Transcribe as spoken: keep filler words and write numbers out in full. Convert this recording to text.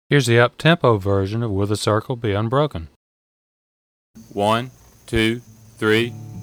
Here's the up-tempo version of Will the Circle Be Unbroken? One, two, three.